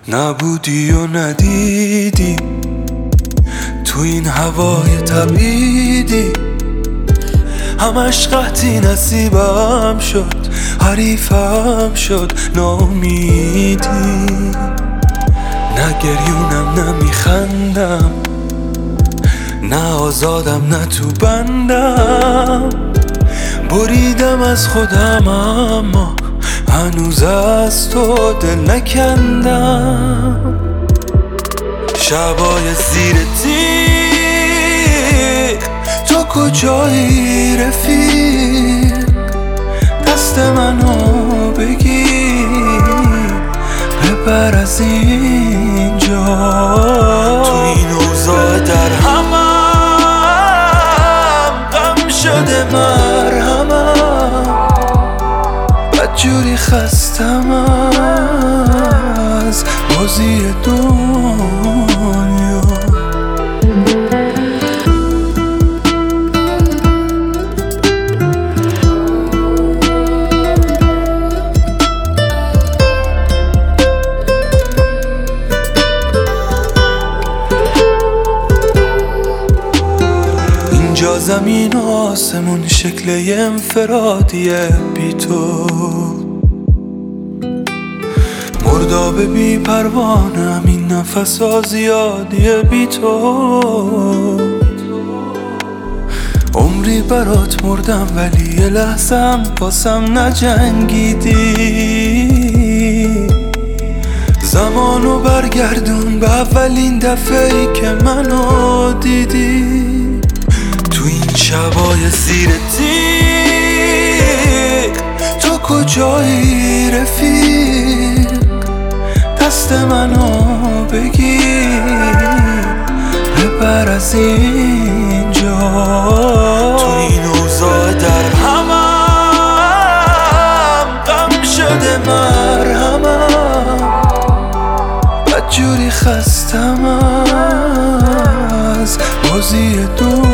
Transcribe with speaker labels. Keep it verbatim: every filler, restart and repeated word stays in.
Speaker 1: نبودی و ندیدی تو این هوای تبعیدی، همش قحطی نصیبم شد، حریفم شد ناامیدی. نه گریونم نه میخندم، نه آزادم نه تو بندم، بریدم از خودم اما هنوز از تو دل نکندم. شبای زیر تیغ تو کجایی رفیق، دست منو بگیر ببر از اینجا. تو این اوضاع در همم غم شده مرهمم، بدجوری خستم از بازی دنیا. اینجا زمین و آسمون شکل انفرادیه بی تو، مردابه بی پروانم، این نفس ها زیادیه بی تو. عمری برات مردم ولی یه لحظم واسم نجنگیدی. زمانو برگردون به اولین دفعه‌ای که منو دیدی. تو این شبای زیر تیغ تو کجایی رفیق، دست منو بگیر ببر از اینجا. تو این اوضاع در همم غم شده مرهمم، بدجوری خستم از بازی دو